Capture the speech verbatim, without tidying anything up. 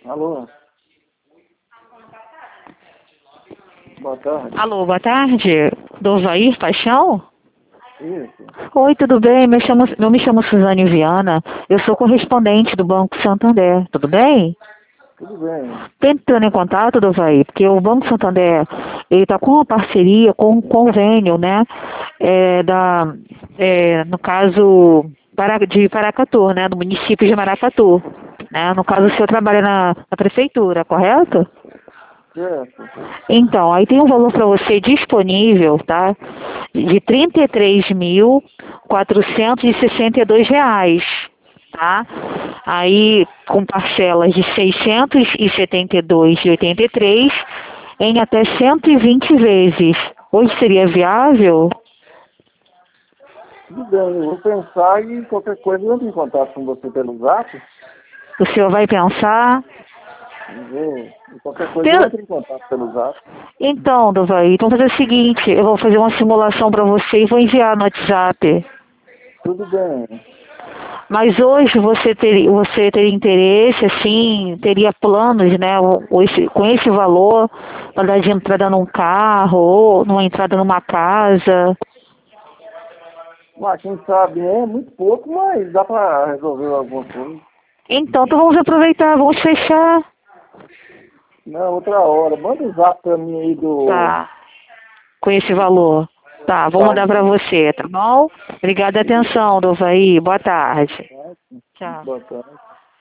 Alô? Boa tarde. Alô, boa tarde. Do Jair Paixão? Isso. Oi, tudo bem? Me chamo, eu me chamo Suzane Viana. Eu sou correspondente do Banco Santander. Tudo bem? Tudo bem. Tentando em contato, Dovaí, porque o Banco Santander ele está com uma parceria com um convênio, né? É, da, é, no caso para, de Paracatu, né? Do município de Maracatu. Né? No caso, o senhor trabalha na, na prefeitura, correto? Certo. Então, aí tem um valor para você disponível, tá? De trinta e três mil quatrocentos e sessenta e dois reais, tá? Aí com parcelas de seiscentos e setenta e dois e oitenta e três em até cento e vinte vezes. Hoje seria viável? Tudo bem, eu vou pensar e qualquer coisa eu entro em contato com você pelo zap. O senhor vai pensar? Eu vou, qualquer coisa eu Pen- entro em contato pelo zap. Então, Dovaí, então fazer o seguinte, eu vou fazer uma simulação para você e vou enviar no WhatsApp. Tudo bem. Mas hoje você teria, você teria interesse, assim, teria planos, né, ou- ou esse- com esse valor, para dar de entrada num carro, ou numa entrada numa casa. Mas quem sabe é muito pouco, mas dá pra resolver alguma coisa. Então, então vamos aproveitar, vamos fechar. Não, outra hora. Manda o zap pra mim aí do... Tá, com esse valor. Tá, vou mandar para Valor. você, tá bom? Obrigada a Tudo bem. atenção, Dovaí. Boa tarde. Tá? Tchau. Boa tarde.